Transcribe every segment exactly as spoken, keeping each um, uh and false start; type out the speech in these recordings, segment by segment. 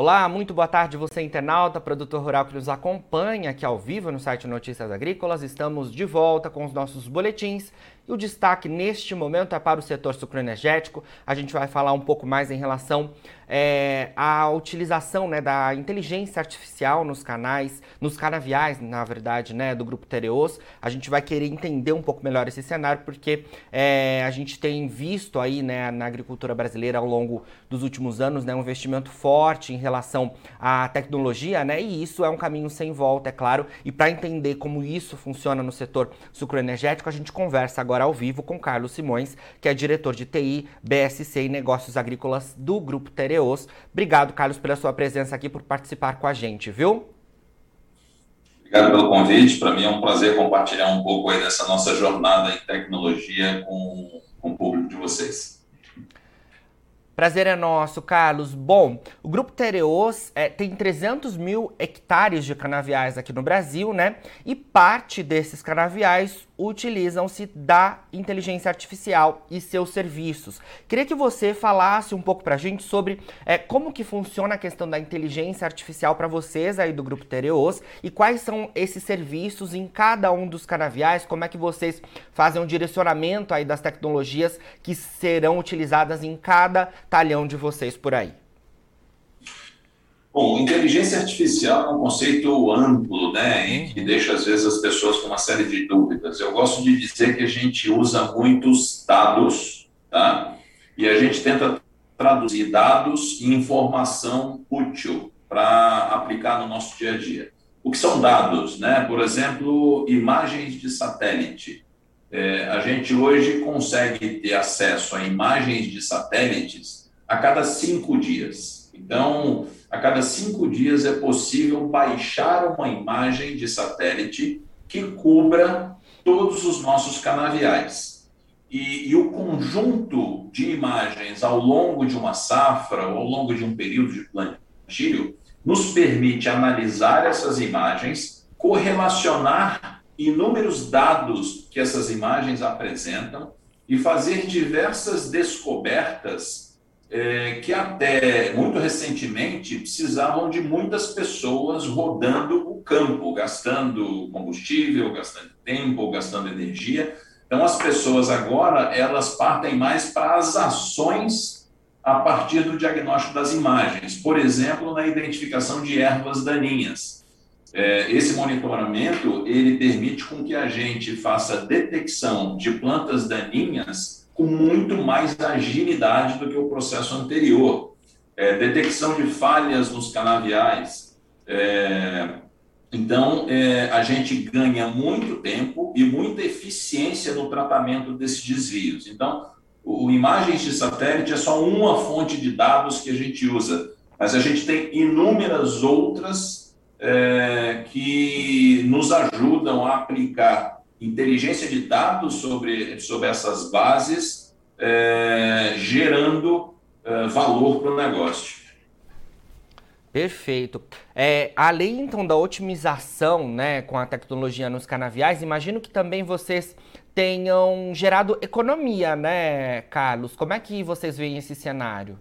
Olá, muito boa tarde você internauta, produtor rural que nos acompanha aqui ao vivo no site Notícias Agrícolas. Estamos de volta com os nossos boletins e o destaque neste momento é para o setor sucroenergético. A gente vai falar um pouco mais em relação é, à utilização, né, da inteligência artificial nos canais, nos canaviais, na verdade, né, do Grupo Tereos. A gente vai querer entender um pouco melhor esse cenário porque é, a gente tem visto aí, né, na agricultura brasileira ao longo dos últimos anos, né, um investimento forte em relação à tecnologia, né, e isso é um caminho sem volta, é claro. E para entender como isso funciona no setor sucroenergético, a gente conversa agora ao vivo com Carlos Simões, que é diretor de T I, B S C e Negócios Agrícolas do Grupo Tereos. Obrigado, Carlos, pela sua presença aqui, por participar com a gente, viu? Obrigado pelo convite. Para mim é um prazer compartilhar um pouco aí dessa nossa jornada em tecnologia com, com o público de vocês. Prazer é nosso, Carlos. Bom, o Grupo Tereos é, tem trezentos mil hectares de canaviais aqui no Brasil, né? E parte desses canaviais utilizam-se da inteligência artificial e seus serviços. Queria que você falasse um pouco pra gente sobre é, como que funciona a questão da inteligência artificial para vocês aí do Grupo Tereos e quais são esses serviços em cada um dos canaviais, como é que vocês fazem um direcionamento aí das tecnologias que serão utilizadas em cada talhão de vocês por aí. Bom, inteligência artificial é um conceito amplo, né, e que deixa às vezes as pessoas com uma série de dúvidas. Eu gosto de dizer que a gente usa muitos dados, tá? E a gente tenta traduzir dados em informação útil para aplicar no nosso dia a dia. O que são dados, né? Por exemplo, imagens de satélite. É, a gente hoje consegue ter acesso a imagens de satélites a cada cinco dias. Então, a cada cinco dias é possível baixar uma imagem de satélite que cubra todos os nossos canaviais. E, e o conjunto de imagens ao longo de uma safra ou ao longo de um período de plantio nos permite analisar essas imagens, correlacionar inúmeros dados que essas imagens apresentam e fazer diversas descobertas É, que até muito recentemente precisavam de muitas pessoas rodando o campo, gastando combustível, gastando tempo, gastando energia. Então, as pessoas agora, elas partem mais para as ações a partir do diagnóstico das imagens. Por exemplo, na identificação de ervas daninhas. É, esse monitoramento, ele permite com que a gente faça detecção de plantas daninhas com muito mais agilidade do que o processo anterior. É, detecção de falhas nos canaviais. É, então, é, a gente ganha muito tempo e muita eficiência no tratamento desses desvios. Então, o, o imagens de satélite é só uma fonte de dados que a gente usa, mas a gente tem inúmeras outras é, que nos ajudam a aplicar inteligência de dados sobre, sobre essas bases, é, gerando é, valor para o negócio. Perfeito. É, além, então, da otimização, né, com a tecnologia nos canaviais, imagino que também vocês tenham gerado economia, né, Carlos? Como é que vocês veem esse cenário?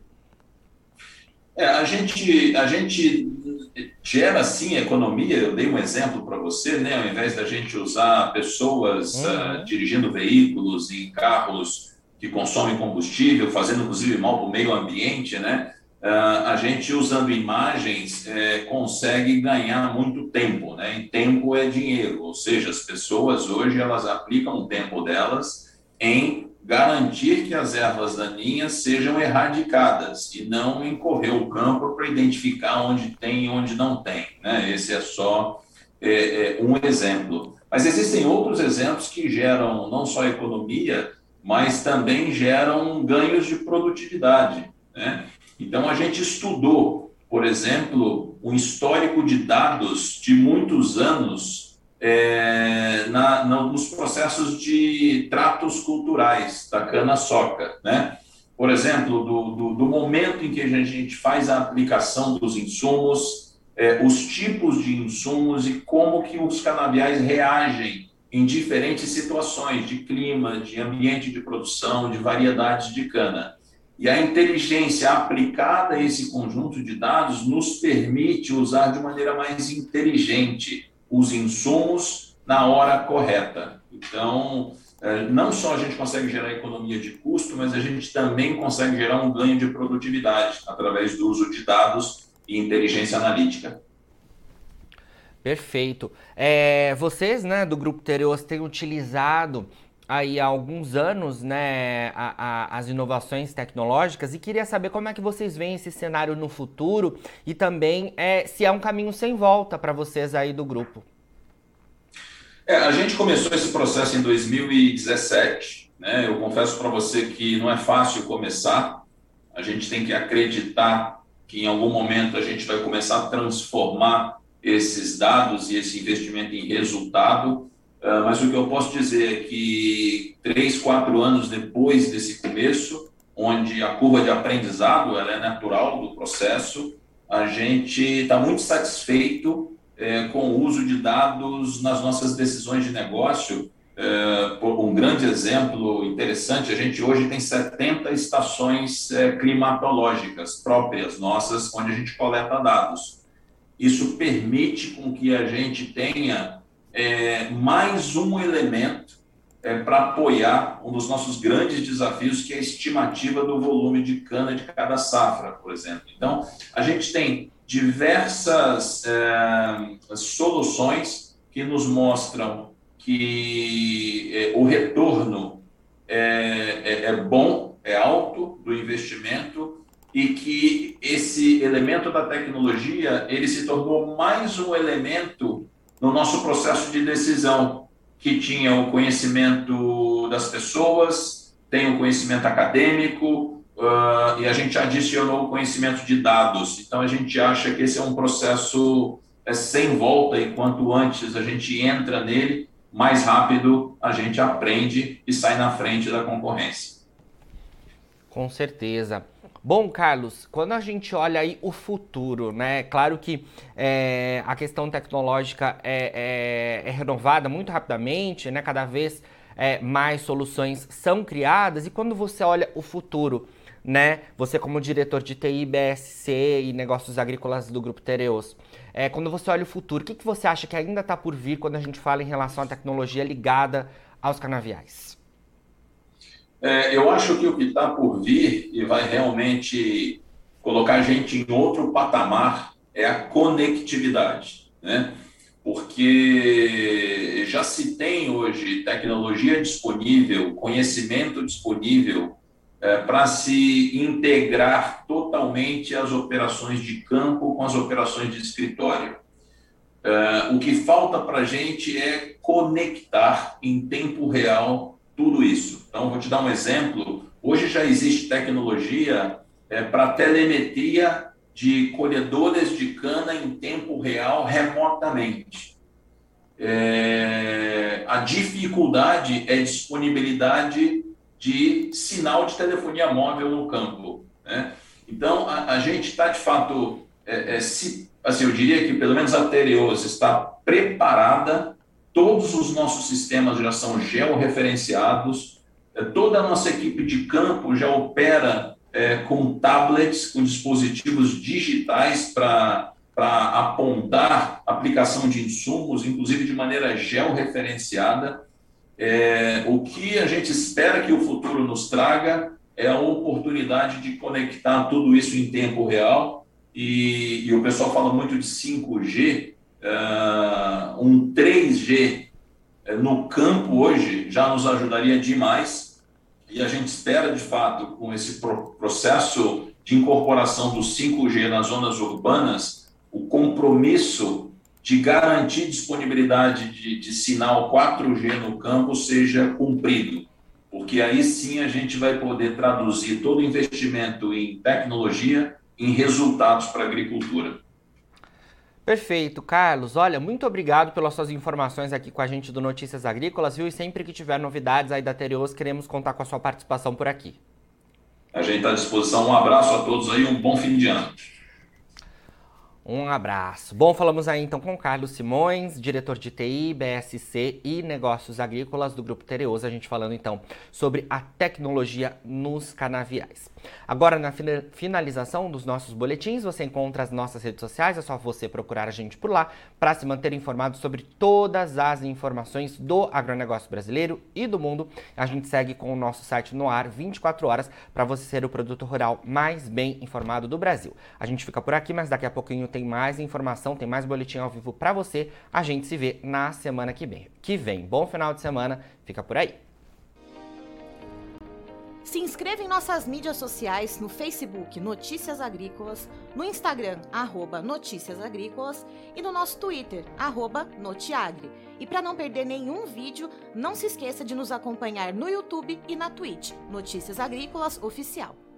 É, a gente, a gente gera, sim, economia. Eu dei um exemplo para você, né? Ao invés da gente usar pessoas Uhum. uh, dirigindo veículos em carros que consomem combustível, fazendo, inclusive, mal para o meio ambiente, né? Uh, a gente, usando imagens, é, consegue ganhar muito tempo, né? E tempo é dinheiro, ou seja, as pessoas hoje, elas aplicam o tempo delas em garantir que as ervas daninhas sejam erradicadas e não em correr o campo para identificar onde tem e onde não tem, né? Esse é só é, é, um exemplo. Mas existem outros exemplos que geram não só economia, mas também geram ganhos de produtividade, né? Então, a gente estudou, por exemplo, um histórico de dados de muitos anos é, na, na, nos processos de tratos culturais da cana-soca, né? Por exemplo, do, do, do momento em que a gente faz a aplicação dos insumos, é, os tipos de insumos e como que os canaviais reagem em diferentes situações de clima, de ambiente de produção, de variedades de cana. E a inteligência aplicada a esse conjunto de dados nos permite usar de maneira mais inteligente os insumos na hora correta. Então, não só a gente consegue gerar economia de custo, mas a gente também consegue gerar um ganho de produtividade através do uso de dados e inteligência analítica. Perfeito. É, vocês, né, do Grupo Tereos têm utilizado aí há alguns anos, né, a, a, as inovações tecnológicas, e queria saber como é que vocês veem esse cenário no futuro e também é, se é um caminho sem volta para vocês aí do grupo. É, a gente começou esse processo em dois mil e dezessete, né? Eu confesso para você que não é fácil começar, a gente tem que acreditar que em algum momento a gente vai começar a transformar esses dados e esse investimento em resultado. Uh, mas o que eu posso dizer é que três, quatro anos depois desse começo, onde a curva de aprendizado ela é natural do processo, a gente está muito satisfeito é, com o uso de dados nas nossas decisões de negócio. É, por um grande exemplo interessante, a gente hoje tem setenta estações é, climatológicas próprias nossas, onde a gente coleta dados. Isso permite com que a gente tenha É, mais um elemento é, para apoiar um dos nossos grandes desafios, que é a estimativa do volume de cana de cada safra, por exemplo. Então, a gente tem diversas é, soluções que nos mostram que é, o retorno é, é, é bom, é alto do investimento, e que esse elemento da tecnologia ele se tornou mais um elemento no nosso processo de decisão, que tinha o conhecimento das pessoas, tem o conhecimento acadêmico, uh, e a gente adicionou o conhecimento de dados. Então, a gente acha que esse é um processo é, sem volta, e quanto antes a gente entra nele, mais rápido a gente aprende e sai na frente da concorrência. Com certeza. Bom, Carlos, quando a gente olha aí o futuro, né? Claro que é, a questão tecnológica é, é, é renovada muito rapidamente, né? Cada vez é, mais soluções são criadas. E quando você olha o futuro, né? Você como diretor de T I, B S C e negócios agrícolas do Grupo Tereos, é, quando você olha o futuro, o que, que você acha que ainda está por vir quando a gente fala em relação à tecnologia ligada aos canaviais? É, eu acho que o que está por vir e vai realmente colocar a gente em outro patamar é a conectividade, né? Porque já se tem hoje tecnologia disponível, conhecimento disponível é, para se integrar totalmente as operações de campo com as operações de escritório. É, o que falta para a gente é conectar em tempo real tudo isso. Então, vou te dar um exemplo. Hoje já existe tecnologia é, para telemetria de colhedoras de cana em tempo real remotamente. É, a dificuldade é disponibilidade de sinal de telefonia móvel no campo, né? Então, a, a gente está, de fato, é, é, se, assim, eu diria que pelo menos a Tereos está preparada. Todos os nossos sistemas já são georreferenciados, toda a nossa equipe de campo já opera é, com tablets, com dispositivos digitais para apontar aplicação de insumos, inclusive de maneira georreferenciada. É, o que a gente espera que o futuro nos traga é a oportunidade de conectar tudo isso em tempo real, e, e o pessoal fala muito de cinco G, Uh, um três G no campo hoje já nos ajudaria demais, e a gente espera, de fato, com esse pro processo de incorporação do cinco G nas zonas urbanas, o compromisso de garantir disponibilidade de, de sinal quatro G no campo seja cumprido, porque aí sim a gente vai poder traduzir todo o investimento em tecnologia em resultados para a agricultura. Perfeito, Carlos. Olha, muito obrigado pelas suas informações aqui com a gente do Notícias Agrícolas, viu? E sempre que tiver novidades aí da Tereos, queremos contar com a sua participação por aqui. A gente está à disposição. Um abraço a todos aí, um bom fim de ano. Um abraço. Bom, falamos aí então com Carlos Simões, diretor de T I, B S C e Negócios Agrícolas do Grupo Tereoso, a gente falando então sobre a tecnologia nos canaviais. Agora, na finalização dos nossos boletins, você encontra as nossas redes sociais, é só você procurar a gente por lá para se manter informado sobre todas as informações do agronegócio brasileiro e do mundo. A gente segue com o nosso site no ar vinte e quatro horas para você ser o produtor rural mais bem informado do Brasil. A gente fica por aqui, mas daqui a pouquinho tem mais informação, tem mais boletim ao vivo para você. A gente se vê na semana que vem. Que vem. Bom final de semana, fica por aí. Se inscreva em nossas mídias sociais no Facebook Notícias Agrícolas, no Instagram arroba Notícias Agrícolas e no nosso Twitter arroba Notiagre. E para não perder nenhum vídeo, não se esqueça de nos acompanhar no YouTube e na Twitch, Notícias Agrícolas Oficial.